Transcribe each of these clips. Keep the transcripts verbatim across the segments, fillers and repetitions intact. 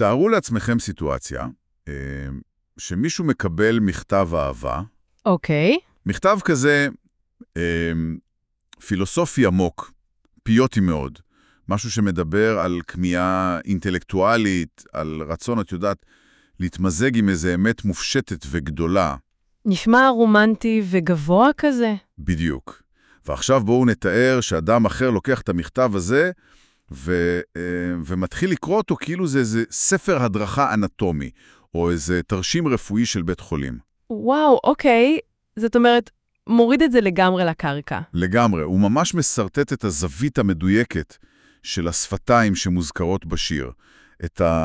תארו לעצמכם סיטואציה שמישהו מקבל מכתב אהבה. אוקיי. מכתב כזה פילוסופי עמוק, פיוטי מאוד. משהו שמדבר על כמיהה אינטלקטואלית, על רצון, את יודעת, להתמזג עם איזו אמת מופשטת וגדולה. נשמע רומנטי וגבוה כזה. בדיוק. ועכשיו בואו נתאר שאדם אחר לוקח את המכתב הזה, ו, ומתחיל לקרוא אותו כאילו זה איזה ספר הדרכה אנטומי, או איזה תרשים רפואי של בית חולים. וואו, אוקיי. זאת אומרת, מוריד את זה לגמרי לקרקע. לגמרי. הוא ממש מסרטט את הזווית המדויקת של השפתיים שמוזכרות בשיר. את ה...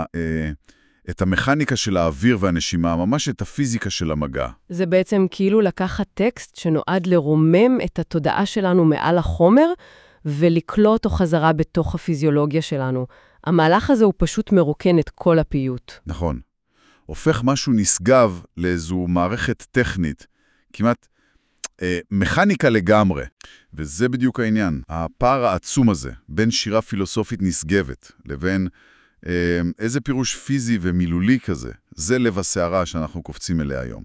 את המכניקה של האוויר והנשימה, ממש את הפיזיקה של המגע. זה בעצם כאילו לקחת טקסט שנועד לרומם את התודעה שלנו מעל החומר, ולקלוא אותו חזרה בתוך הפיזיולוגיה שלנו. המהלך הזה הוא פשוט מרוקן את כל הפיוט. נכון. הופך משהו נשגב לאיזו מערכת טכנית, כמעט אה, מכניקה לגמרי. וזה בדיוק העניין. הפער העצום הזה, בין שירה פילוסופית נשגבת, לבין איזה פירוש פיזי ומילולי כזה, זה לב הסערה שאנחנו קופצים אליה היום.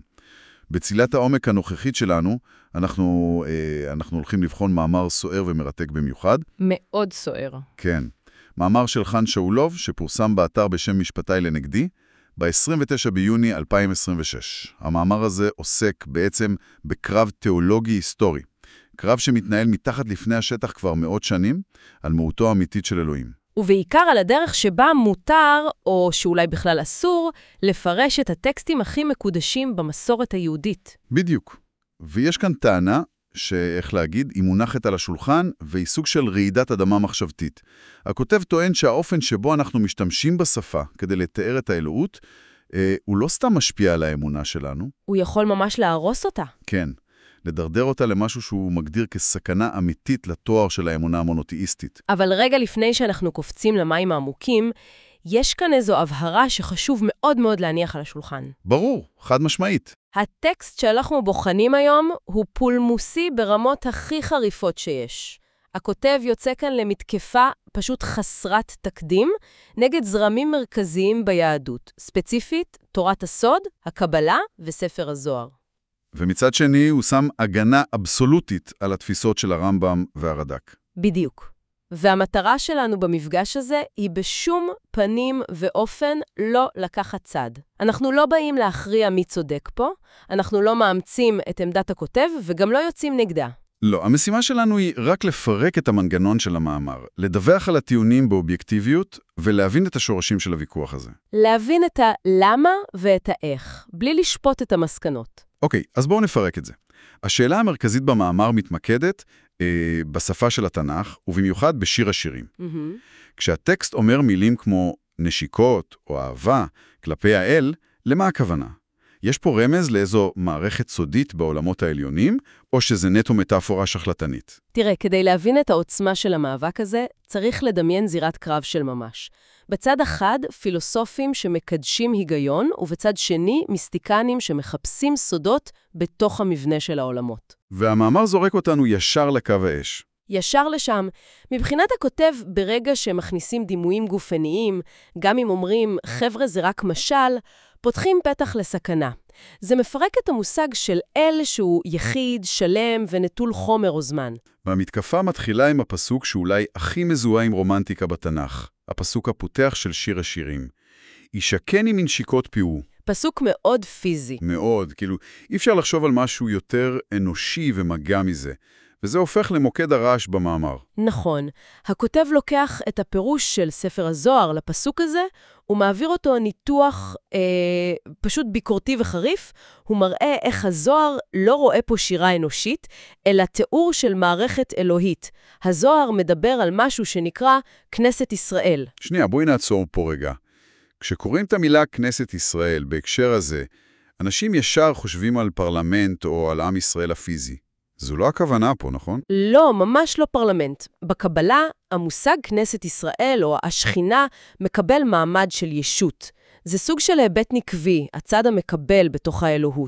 בצילת העומק הנוכחית שלנו, אנחנו, אנחנו הולכים לבחון מאמר סוער ומרתק במיוחד. מאוד סוער. כן. מאמר של חן שאולוב, שפורסם באתר בשם משפטי לנגדי, ב-עשרים ותשעה ביוני אלפיים עשרים ושש. המאמר הזה עוסק בעצם בקרב תיאולוגי היסטורי. קרב שמתנהל מתחת לפני השטח כבר מאות שנים, על מהותו האמיתית של אלוהים. ובעיקר על הדרך שבה מותר, או שאולי בכלל אסור, לפרש את הטקסטים הכי מקודשים במסורת היהודית. בדיוק. ויש כאן טענה שאיך להגיד, היא מונחת על השולחן, והיא סוג של רעידת אדמה מחשבתית. הכותב טוען שהאופן שבו אנחנו משתמשים בשפה כדי לתאר את האלוהות, אה, הוא לא סתם משפיע על האמונה שלנו. הוא יכול ממש להרוס אותה. כן. לדרדר אותה למשהו שהוא מגדיר כסכנה אמיתית לתואר של האמונה המונותאיסטית. אבל רגע לפני שאנחנו קופצים למים העמוקים, יש כאן איזו הבהרה שחשוב מאוד מאוד להניח על השולחן. ברור, חד משמעית. הטקסט שאנחנו בוחנים היום הוא פולמוסי ברמות הכי חריפות שיש. הכותב יוצא כאן למתקפה פשוט חסרת תקדים נגד זרמים מרכזיים ביהדות, ספציפית תורת הסוד, הקבלה וספר הזוהר. ומצד שני הוא שם הגנה אבסולוטית על התפיסות של הרמב"ם והרד"ק. בדיוק. והמטרה שלנו במפגש הזה היא בשום פנים ואופן לא לקחת צד. אנחנו לא באים להכריע מי צודק פה, אנחנו לא מאמצים את עמדת הכותב וגם לא יוצאים נגדה. לא, המשימה שלנו היא רק לפרק את המנגנון של המאמר, לדווח על הטיעונים באובייקטיביות ולהבין את השורשים של הוויכוח הזה. להבין את הלמה ואת האיך, בלי לשפוט את המסקנות. אוקיי, אז בואו נפרק את זה. השאלה המרכזית במאמר מתמקדת אה, בשפה של התנ"ך, ובמיוחד בשיר השירים. Mm-hmm. כשהטקסט אומר מילים כמו נשיקות או אהבה כלפי האל, למה הכוונה? יש פה רמז לאיזו מערכת סודית בעולמות העליונים, או שזה נטו מטאפורה שחלטנית? תראה, כדי להבין את העוצמה של המאבק הזה, צריך לדמיין זירת קרב של ממש. בצד אחד, פילוסופים שמקדשים היגיון, ובצד שני, מיסטיקנים שמחפשים סודות בתוך המבנה של העולמות. והמאמר זורק אותנו ישר לקו האש. ישר לשם. מבחינת הכותב, ברגע שמכניסים דימויים גופניים, גם אם אומרים, חבר'ה זה רק משל, פותחים פתח לסכנה. זה מפרק את המושג של אל שהוא יחיד, שלם ונטול חומר או זמן. והמתקפה מתחילה עם הפסוק שאולי הכי מזוהה עם רומנטיקה בתנ"ך, הפסוק הפותח של שיר השירים. ישכן עם מנשיקות פיהו. פסוק מאוד פיזי. מאוד, כאילו אי אפשר לחשוב על משהו יותר אנושי ומגע מזה. וזה הופך למוקד הרעש במאמר. נכון. הכותב לוקח את הפירוש של ספר הזוהר לפסוק הזה, הוא מעביר אותו ניתוח אה, פשוט ביקורתי וחריף, הוא מראה איך הזוהר לא רואה פה שירה אנושית, אלא תיאור של מערכת אלוהית. הזוהר מדבר על משהו שנקרא כנסת ישראל. שנייה, בואי נעצור פה רגע. כשקוראים את המילה כנסת ישראל בהקשר הזה, אנשים ישר חושבים על פרלמנט או על עם ישראל הפיזי. זו לא הכוונה פה, נכון? לא, ממש לא פרלמנט. בקבלה, המושג כנסת ישראל או השכינה מקבל מעמד של ישות. זה סוג של היבט נקבי, הצד המקבל בתוך האלוהות.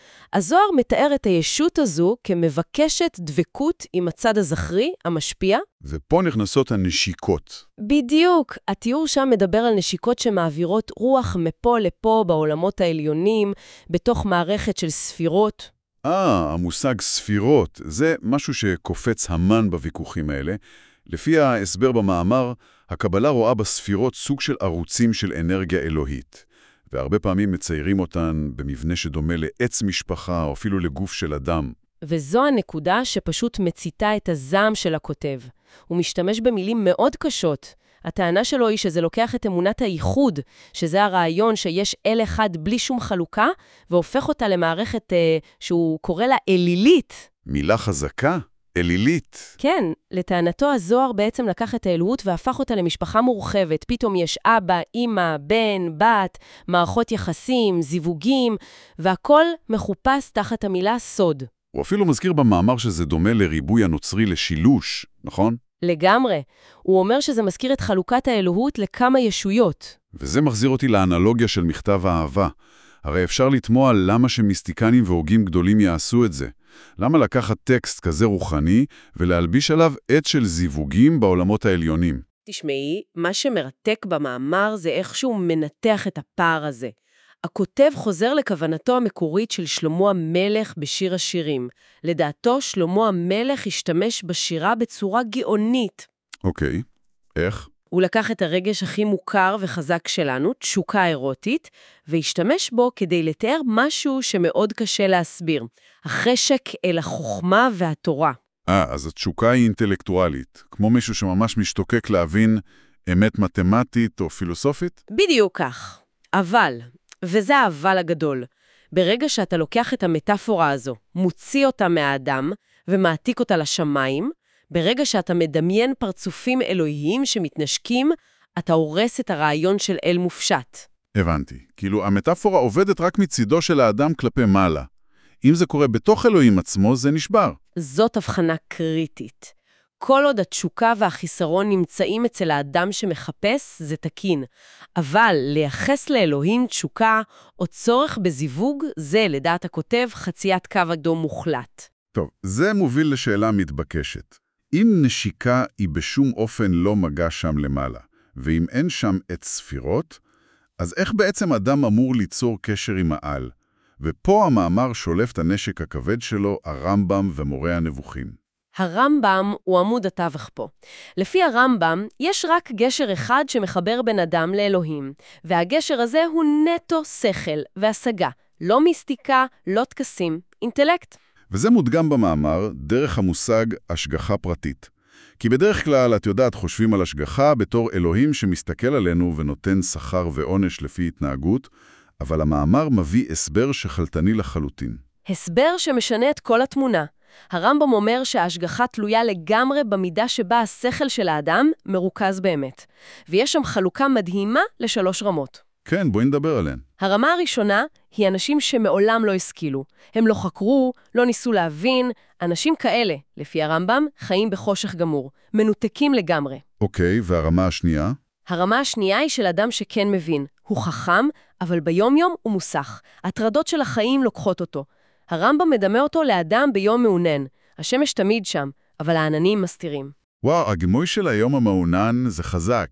הזוהר מתאר את הישות הזו כמבקשת דבקות עם הצד הזכרי, המשפיע. ופה נכנסות הנשיקות. בדיוק. התיאור שם מדבר על נשיקות שמעבירות רוח מפה לפה בעולמות העליונים, בתוך מערכת של ספירות. אה, המושג ספירות, זה משהו שקופץ המן בוויכוחים האלה. לפי ההסבר במאמר, הקבלה רואה בספירות סוג של ערוצים של אנרגיה אלוהית, והרבה פעמים מציירים אותן במבנה שדומה לעץ משפחה או אפילו לגוף של אדם. וזו הנקודה שפשוט מציתה את הזעם של הכותב. הוא משתמש במילים מאוד קשות. הטענה שלו היא שזה לוקח את אמונת הייחוד, שזה הרעיון שיש אל אחד בלי שום חלוקה, והופך אותה למערכת אה, שהוא קורא לה אלילית. מילה חזקה? אלילית. כן, לטענתו הזוהר בעצם לקח את האלוהות והפך אותה למשפחה מורחבת. פתאום יש אבא, אמא, בן, בת, מערכות יחסים, זיווגים, והכל מחופש תחת המילה סוד. הוא אפילו מזכיר במאמר שזה דומה לריבוי הנוצרי לשילוש, נכון? לגמרי. הוא אומר שזה מזכיר את חלוקת האלוהות לכמה ישויות. וזה מחזיר אותי לאנלוגיה של מכתב האהבה. הרי אפשר לתמוע למה שמיסטיקנים והוגים גדולים יעשו את זה. למה לקחת טקסט כזה רוחני ולהלביש עליו עץ של זיווגים בעולמות העליונים? תשמעי, מה שמרתק במאמר זה איכשהו מנתח את הפער הזה. הכותב חוזר לכוונתו המקורית של שלמה המלך בשיר השירים. לדעתו, שלמה המלך השתמש בשירה בצורה גאונית. אוקיי, איך? הוא לקח את הרגש הכי מוכר וחזק שלנו, תשוקה אירוטית, והשתמש בו כדי לתאר משהו שמאוד קשה להסביר. החשק אל החוכמה והתורה. אה, אז התשוקה היא אינטלקטואלית, כמו מישהו שממש משתוקק להבין אמת מתמטית או פילוסופית? בדיוק כך. אבל, וזה האבל הגדול, ברגע שאתה לוקח את המטאפורה הזו, מוציא אותה מהאדם ומעתיק אותה לשמיים, ברגע שאתה מדמיין פרצופים אלוהיים שמתנשקים, אתה הורס את הרעיון של אל מופשט. הבנתי. כאילו, המטאפורה עובדת רק מצידו של האדם כלפי מעלה. אם זה קורה בתוך אלוהים עצמו, זה נשבר. זאת הבחנה קריטית. כל עוד התשוקה והחיסרון נמצאים אצל האדם שמחפש, זה תקין. אבל לייחס לאלוהים תשוקה או צורך בזיווג, זה, לדעת הכותב, חציית קו אדום מוחלט. טוב, זה מוביל לשאלה מתבקשת. אם נשיקה היא בשום אופן לא מגע שם למעלה, ואם אין שם את ספירות, אז איך בעצם אדם אמור ליצור קשר עם העל? ופה המאמר שולף את הנשק הכבד שלו, הרמב"ם ומורה הנבוכים. הרמב"ם הוא עמוד התווך פה. לפי הרמב"ם, יש רק גשר אחד שמחבר בין אדם לאלוהים, והגשר הזה הוא נטו שכל והשגה, לא מיסטיקה, לא טקסים, אינטלקט. וזה מודגם במאמר דרך המושג השגחה פרטית. כי בדרך כלל, את יודעת, חושבים על השגחה בתור אלוהים שמסתכל עלינו ונותן שכר ועונש לפי התנהגות, אבל המאמר מביא הסבר שחלטני לחלוטין. הסבר שמשנה את כל התמונה. הרמב"ם אומר שההשגחה תלויה לגמרי במידה שבה השכל של האדם מרוכז באמת. ויש שם חלוקה מדהימה לשלוש רמות. כן, בואי נדבר עליהן. הרמה הראשונה היא אנשים שמעולם לא השכילו. הם לא חקרו, לא ניסו להבין. אנשים כאלה, לפי הרמב"ם, חיים בחושך גמור, מנותקים לגמרי. אוקיי, והרמה השנייה? הרמה השנייה היא של אדם שכן מבין. הוא חכם, אבל ביום-יום הוא מוסך. הטרדות של החיים לוקחות אותו. הרמב"ם מדמה אותו לאדם ביום מעונן. השמש תמיד שם, אבל העננים מסתירים. וואו, הגמוי של היום המעונן זה חזק.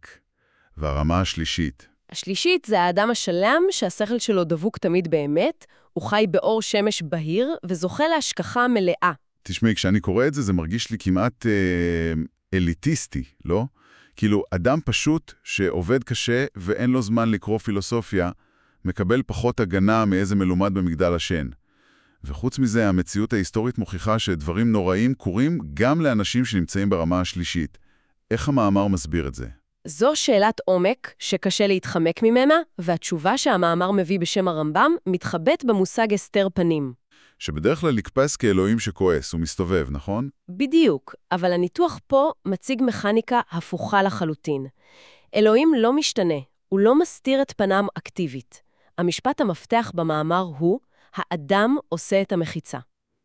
והרמה השלישית? השלישית זה האדם השלם שהשכל שלו דבוק תמיד באמת, הוא חי באור שמש בהיר וזוכה להשכחה מלאה. תשמעי, כשאני קורא את זה, זה מרגיש לי כמעט אה, אליטיסטי, לא? כאילו, אדם פשוט שעובד קשה ואין לו זמן לקרוא פילוסופיה, מקבל פחות הגנה מאיזה מלומד במגדל השן. וחוץ מזה, המציאות ההיסטורית מוכיחה שדברים נוראים קורים גם לאנשים שנמצאים ברמה השלישית. איך המאמר מסביר את זה? זו שאלת עומק שקשה להתחמק ממנה, והתשובה שהמאמר מביא בשם הרמב"ם מתחבאת במושג הסתר פנים. שבדרך כלל לקפס כאלוהים שכועס, הוא מסתובב, נכון? בדיוק, אבל הניתוח פה מציג מכניקה הפוכה לחלוטין. אלוהים לא משתנה, הוא לא מסתיר את פנם אקטיבית. המשפט המפתח במאמר הוא, האדם עושה את המחיצה.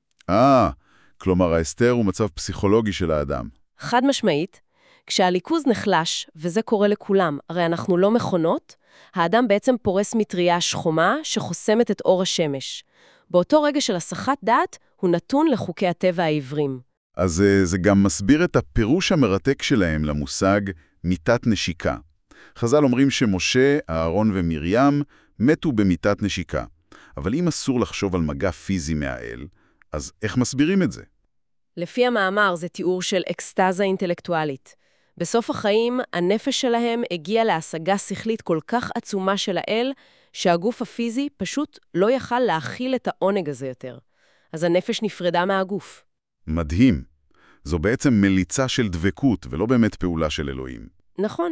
אה, כלומר ההסתר הוא מצב פסיכולוגי של האדם. חד משמעית, כשהליכוז נחלש, וזה קורה לכולם, הרי אנחנו לא מכונות, האדם בעצם פורס מטריה שחומה שחוסמת את אור השמש. באותו רגע של הסחת דעת, הוא נתון לחוקי הטבע העברים. אז זה גם מסביר את הפירוש המרתק שלהם למושג מיטת נשיקה. חז"ל אומרים שמשה, אהרון ומרים מתו במיטת נשיקה. אבל אם אסור לחשוב על מגע פיזי מהאל, אז איך מסבירים את זה? לפי המאמר זה תיאור של אקסטזה אינטלקטואלית. בסוף החיים, הנפש שלהם הגיעה להשגה שכלית כל כך עצומה של האל, שהגוף הפיזי פשוט לא יכל להכיל את העונג הזה יותר. אז הנפש נפרדה מהגוף. מדהים. זו בעצם מליצה של דבקות, ולא באמת פעולה של אלוהים. נכון.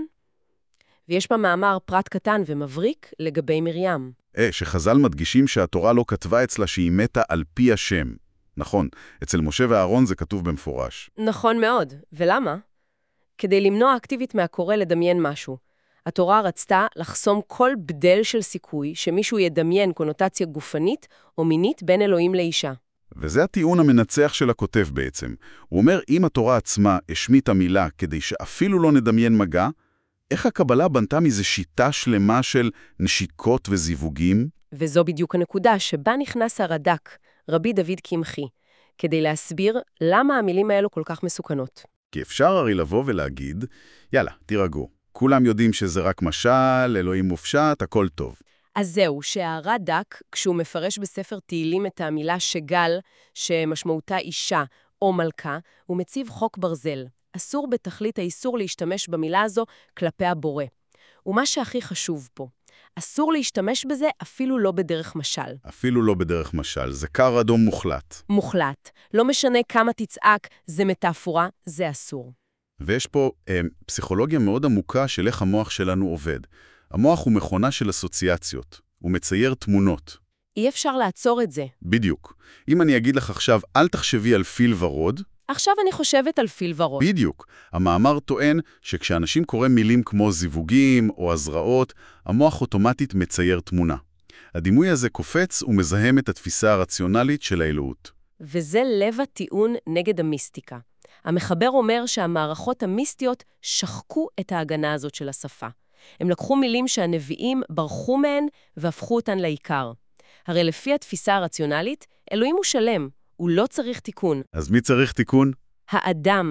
ויש במאמר פרט קטן ומבריק לגבי מרים. אה, שחז"ל מדגישים שהתורה לא כתבה אצלה שהיא מתה על פי השם. נכון, אצל משה ואהרון זה כתוב במפורש. נכון מאוד. ולמה? כדי למנוע אקטיבית מהקורא לדמיין משהו. התורה רצתה לחסום כל בדל של סיכוי שמישהו ידמיין קונוטציה גופנית או מינית בין אלוהים לאישה. וזה הטיעון המנצח של הכותב בעצם. הוא אומר, אם התורה עצמה השמיטה מילה כדי שאפילו לא נדמיין מגע, איך הקבלה בנתה מזה שיטה שלמה של נשיקות וזיווגים? וזו בדיוק הנקודה שבה נכנס הרד"ק, רבי דוד קמחי, כדי להסביר למה המילים האלו כל כך מסוכנות. כי אפשר הרי לבוא ולהגיד, יאללה, תירגעו. כולם יודעים שזה רק משל, אלוהים מופשט, הכל טוב. אז זהו, שהרד"ק, כשהוא מפרש בספר תהילים את המילה שגל, שמשמעותה אישה או מלכה, הוא מציב חוק ברזל. אסור בתכלית האיסור להשתמש במילה הזו כלפי הבורא. ומה שהכי חשוב פה, אסור להשתמש בזה אפילו לא בדרך משל. אפילו לא בדרך משל, זה קר אדום מוחלט. מוחלט. לא משנה כמה תצעק, זה מטאפורה, זה אסור. ויש פה אה, פסיכולוגיה מאוד עמוקה של איך המוח שלנו עובד. המוח הוא מכונה של אסוציאציות. הוא מצייר תמונות. אי אפשר לעצור את זה. בדיוק. אם אני אגיד לך עכשיו, אל תחשבי על פיל ורוד, עכשיו אני חושבת על פיל ורוד. בדיוק. המאמר טוען שכשאנשים קוראים מילים כמו זיווגים או הזרעות, המוח אוטומטית מצייר תמונה. הדימוי הזה קופץ ומזהם את התפיסה הרציונלית של האלוהות. וזה לב הטיעון נגד המיסטיקה. המחבר אומר שהמערכות המיסטיות שחקו את ההגנה הזאת של השפה. הם לקחו מילים שהנביאים ברחו מהן והפכו אותן לעיקר. הרי לפי התפיסה הרציונלית, אלוהים הוא שלם, הוא לא צריך תיקון. אז מי צריך תיקון? האדם.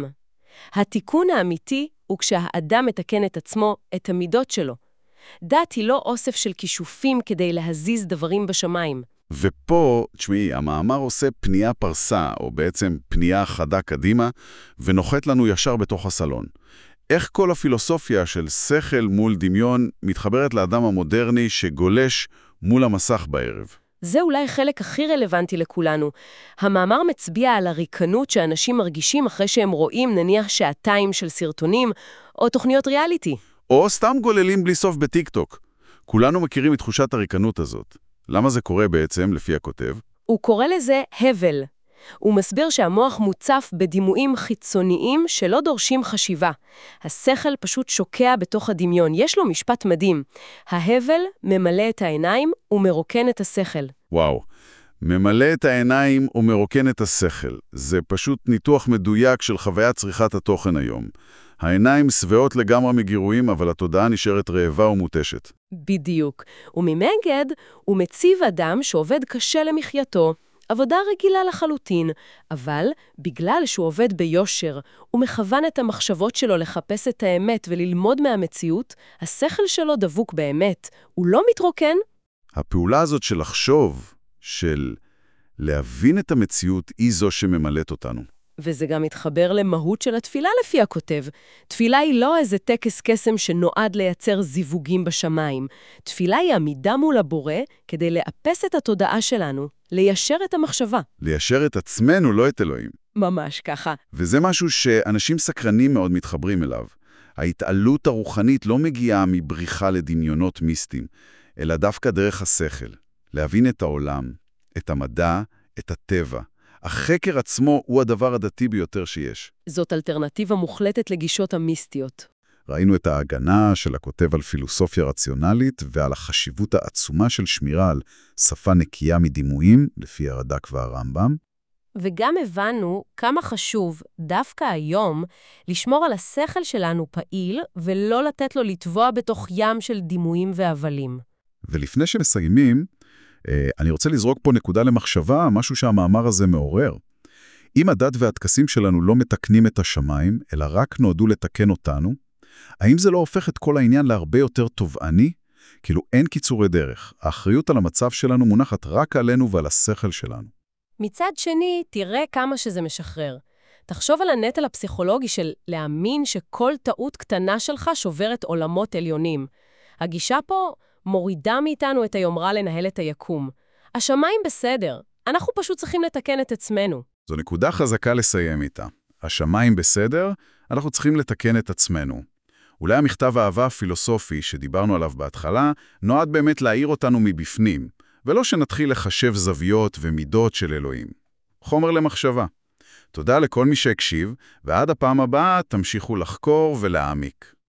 התיקון האמיתי הוא כשהאדם מתקן את עצמו, את המידות שלו. דת היא לא אוסף של כישופים כדי להזיז דברים בשמיים. ופה, תשמעי, המאמר עושה פנייה פרסה, או בעצם פנייה חדה קדימה, ונוחת לנו ישר בתוך הסלון. איך כל הפילוסופיה של שכל מול דמיון מתחברת לאדם המודרני שגולש מול המסך בערב? זה אולי חלק הכי רלוונטי לכולנו. המאמר מצביע על הריקנות שאנשים מרגישים אחרי שהם רואים נניח שעתיים של סרטונים או תוכניות ריאליטי. או סתם גוללים בלי סוף בטיק-טוק. כולנו מכירים את תחושת הריקנות הזאת. למה זה קורה בעצם, לפי הכותב? הוא קורא לזה הבל. הוא מסביר שהמוח מוצף בדימויים חיצוניים שלא דורשים חשיבה. השכל פשוט שוקע בתוך הדמיון. יש לו משפט מדהים. ההבל ממלא את העיניים ומרוקן את השכל. וואו. ממלא את העיניים ומרוקן את השכל. זה פשוט ניתוח מדויק של חוויית צריכת התוכן היום. העיניים שבעות לגמרי מגירויים, אבל התודעה נשארת רעבה ומותשת. בדיוק. וממגד הוא מציב אדם שעובד קשה למחייתו, עבודה רגילה לחלוטין, אבל בגלל שהוא עובד ביושר, הוא מכוון את המחשבות שלו לחפש את האמת וללמוד מהמציאות, השכל שלו דבוק באמת. הוא לא מתרוקן. הפעולה הזאת של לחשוב, של להבין את המציאות, היא זו שממלאת אותנו. וזה גם מתחבר למהות של התפילה לפי הכותב. תפילה היא לא איזה טקס קסם שנועד לייצר זיווגים בשמיים. תפילה היא עמידה מול הבורא כדי לאפס את התודעה שלנו, ליישר את המחשבה. ליישר את עצמנו, לא את אלוהים. ממש ככה. וזה משהו שאנשים סקרנים מאוד מתחברים אליו. ההתעלות הרוחנית לא מגיעה מבריחה לדמיונות מיסטיים, אלא דווקא דרך השכל. להבין את העולם, את המדע, את הטבע. החקר עצמו הוא הדבר הדתי ביותר שיש. זאת אלטרנטיבה מוחלטת לגישות המיסטיות. ראינו את ההגנה של הכותב על פילוסופיה רציונלית ועל החשיבות העצומה של שמירה על שפה נקייה מדימויים, לפי הרד"ק והרמב"ם. וגם הבנו כמה חשוב דווקא היום לשמור על השכל שלנו פעיל ולא לתת לו לטבוע בתוך ים של דימויים והבלים. ולפני שמסיימים, אה, אני רוצה לזרוק פה נקודה למחשבה, משהו שהמאמר הזה מעורר. אם הדת והטקסים שלנו לא מתקנים את השמיים, אלא רק נועדו לתקן אותנו, האם זה לא הופך את כל העניין להרבה יותר תובעני? כאילו אין קיצורי דרך. האחריות על המצב שלנו מונחת רק עלינו ועל השכל שלנו. מצד שני, תראה כמה שזה משחרר. תחשוב על הנטל הפסיכולוגי של להאמין שכל טעות קטנה שלך שוברת עולמות עליונים. הגישה פה מורידה מאיתנו את היומרה לנהל את היקום. השמיים בסדר, אנחנו פשוט צריכים לתקן את עצמנו. זו נקודה חזקה לסיים איתה. השמיים בסדר, אנחנו צריכים לתקן את עצמנו. אולי המכתב האהבה הפילוסופי שדיברנו עליו בהתחלה, נועד באמת להעיר אותנו מבפנים, ולא שנתחיל לחשב זוויות ומידות של אלוהים. חומר למחשבה. תודה לכל מי שהקשיב, ועד הפעם הבאה תמשיכו לחקור ולהעמיק.